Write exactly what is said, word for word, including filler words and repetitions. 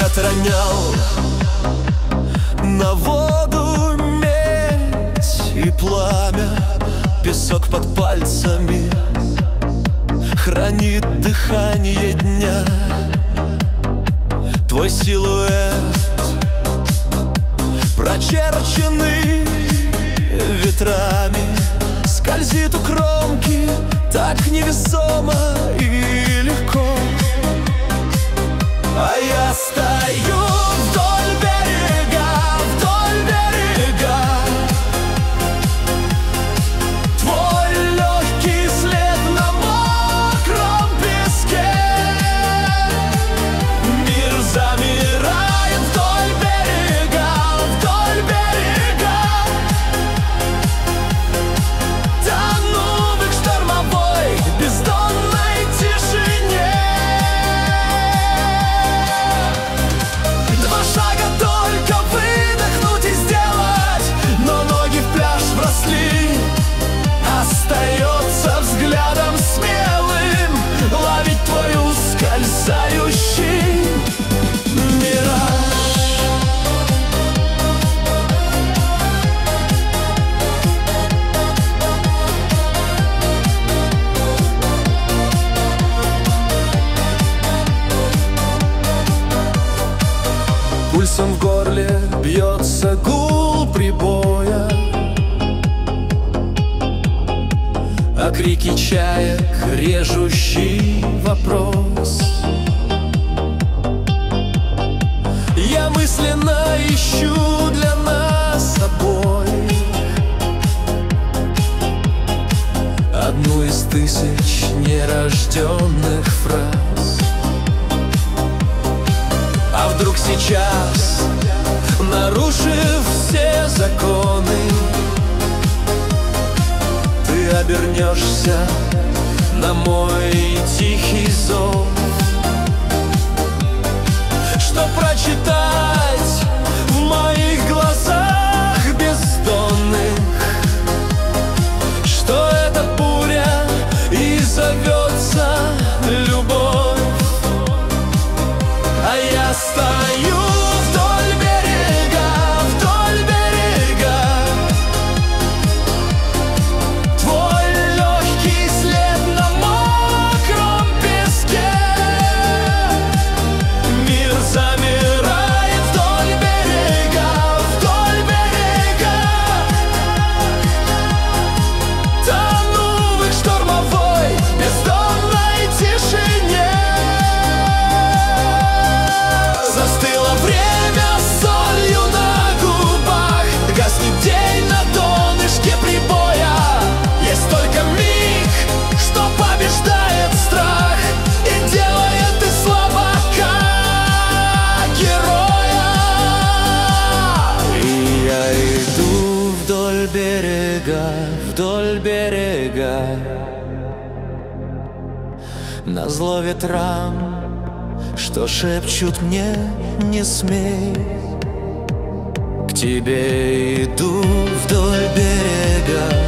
взгляд ронял на воду медь и пламя. Песок под пальцами хранит дыхание дня. Твой силуэт, прочерченный ветрами, скользит у кромки так невесомо и легко. А я стою вдоль берега, вдоль берега. Твой легкий след на мокром песке. Мир замирает вдоль берега, вдоль берега. Тону в их штормовой бездонной тишине. Два шага только выдохнуть и сделать, но ноги в пляж вросли. Остается взглядом смелым ловить твой ускользающий мираж. Пульсом в горле бьется гул прибоя, а крики чаек — режущий вопрос. Я мысленно ищу для нас обоих одну из тысяч нерожденных фраз. А вдруг сейчас, нарушив все законы, ты обернешься на мой тихий зов, что прочитать в моих глазах бездонных, что эта буря и зовется любовь. А я стою вдоль берега, вдоль берега. Твой легкий след на мокром песке. Мир замирает вдоль берега, вдоль берега. Тону в их штормовой бездонной тишине. Застыло время солью на губах, гаснет день на донышке прибоя. Есть только миг, что побеждает страх и делает из слабака героя. И я иду вдоль берега, вдоль берега, назло ветрам, что шепчут мне: не смей. К тебе иду вдоль берега,